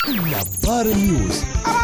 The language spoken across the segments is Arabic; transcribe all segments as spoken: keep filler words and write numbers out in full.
نظار نيوز.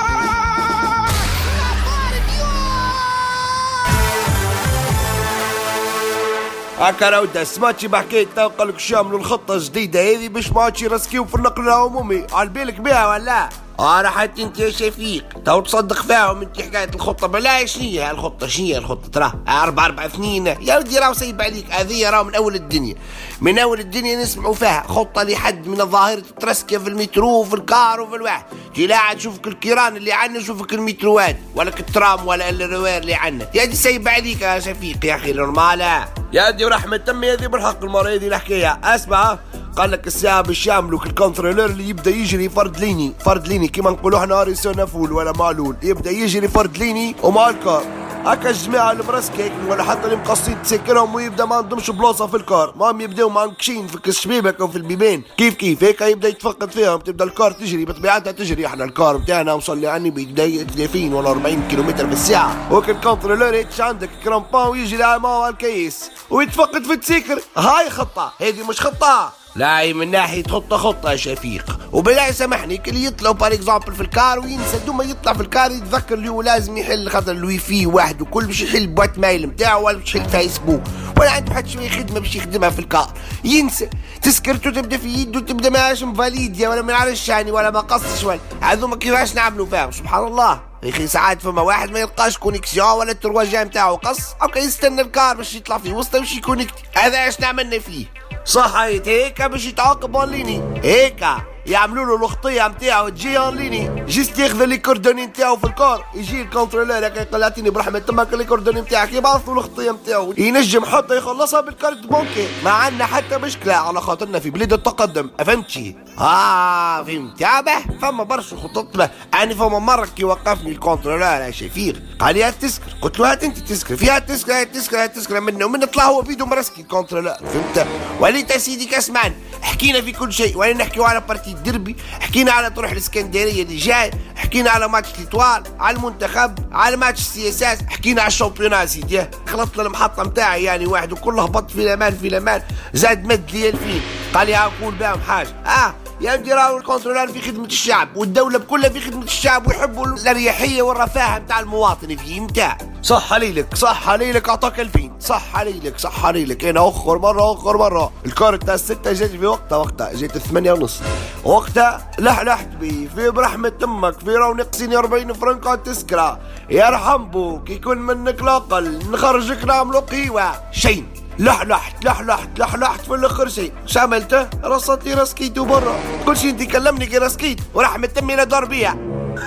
هكا راود سمعتي بحكاية قال لك شاملوا الخطة الجديدة هذه باش ما عادش يرسكيو في النقل العمومي، على بالك بها ولا؟ اه راحت انت يا شفيق تو تصدق فيهم انت حكاية الخطة. بلا شنية الخطة شنية الخطة ترى أربع أربع سنين يا ودي راهو سيب عليك. هذه راهو من أول الدنيا من أول الدنيا نسمعوا فيها خطة لحد من الظاهرة الترسكية في المترو وفي الكار وفي الواحد. تي لا عاد شوفك الكيران اللي عنا شوفك المتروات ولا الترام ولا الروير اللي عنا. يا دي سيب عليك يا شفيق يا أخي نورمالة يا دي ورحمة تمي. هذه بالحق المرة هذه الحكاية اسمع. قال لك الساعة باش يعملوا الكونترولور اللي يبدا يجري فرد ليني فرد ليني كيما نقولوا احنا ريسونا فول ولا معلول، يبدا يجري فرد ليني ومع الكار. هكا الجماعة المرسكيك ولا حتى اللي مقصين تسكرهم ويبدا ما عندهمش بلاصة في الكار، ما يبداو معنكشين في الشبيبك او في البيبان كيف كيف هيك يبدا يتفقد فيهم. تبدا الكار تجري بطبيعتها تجري. احنا الكار بتاعنا وصل لي عني بيبدا ثلاثين ولا أربعين كيلومتر في الساعة. وك الكونترولور هيك عندك كرامبان ويجري معه الكيس ويتفقد في التسكر. هاي خطة هذه مش خطة. لا هي من ناحية خطة خطة يا شفيق. وبلا سامحني كل يطلعوا بار اكزامبل في الكار وينسى دوما يطلع في الكار يتذكر اللي هو لازم يحل خاطر الوي في واحد وكل باش يحل بوات مايل نتاعو ولا باش يحل فيسبوك ولا عنده حتى شوية خدمة باش يخدمها في الكار. ينسى تسكرته تبدا في يده تبدا ماهاش مفاليديا ولا ما نعرفش يعني ولا ما قصش ولا هذوما كيفاش نعملوا فيهم سبحان الله. يا اخي ساعات فما واحد ما يلقاش كونيكسيون ولا الترواجه نتاعو قص او يستنى الكار باش يطلع فيه وسط باش يكونيكتي. هذا ايش نعملنا فيه صحيت هيك باش يتعاقب اونليني هيك يعملوا له الخطيه نتاعو تجي اونليني جيست ياخذ لي كوردوني نتاعو في الكار. يجي الكونترولور هكا يقول اعطيني برحمه تماك لي كوردوني نتاعك يبعثوا الخطيه نتاعو ينجم حتى يخلصها بالكارت بونكي. ما عندنا حتى مشكله على خاطرنا في بلاد التقدم فهمتي. اه فهمت يابه فما برشا خطط به. انا فما مره كي وقفني الكونترولور يا شفير قال لي هات تسكر قلت له هات انت تسكر فيها تسكر هات تسكر هات تسكر منه ومن طلع هو بيدو مرسكي الكونترولور فهمت. وليت سيدي كاسمان حكينا في كل شيء ولا نحكيو على بارتي الدربي حكينا على تروح الاسكندريه اللي جاي حكينا على ماتش ليتوال على المنتخب على ماتش سي اس اس حكينا على الشامبيونات سيدي. خلطت المحطه نتاعي يعني واحد وكل هبط في الامان في الامان زاد مد لي الفين قال لي اقول بهم حاجه اه يا ودي راهو الكونترولور في خدمه الشعب والدوله بكلها في خدمه الشعب ويحبوا الاريحيه والرفاهه نتاع المواطن في نتاع. صح عليك صح عليك اعطاك الفين صح عليك صح عليك. انا اخر مره اخر مره الكار تاع الستة جات في وقتها وقتها جيت الثمانية ونص وقتها لحلحت بي في برحمه تمك في راهو نقصيني أربعين فرنك على التسكره يرحم بوك يكون منك لاقل نخرجك نعملوا قهوه شين. لحلحت لحلحت لحلحت في الاخر شيء شعملته رصت لي رسكيت برا كل شيء انت كلمني كي رسكيت ورحمة تمي لا دار بيها.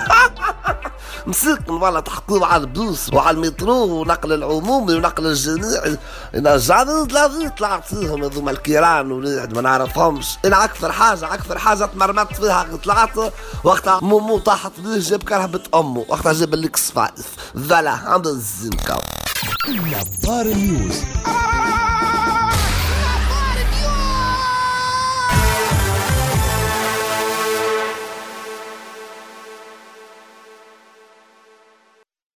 مسكن والله تحطوه على البوس وعلى المترو ونقل العمومي ونقل الجميع. انا زعلت لا طلعت فيهم هذوما الكيران ولاد ما نعرفهمش. انا اكثر حاجه اكثر حاجه تمرمطت فيها طلعت وقتها مومو طاحت به جاب كرهبة امه وقتها جاب لك صفايف فوالا عند الزنكه. نظار نيوز.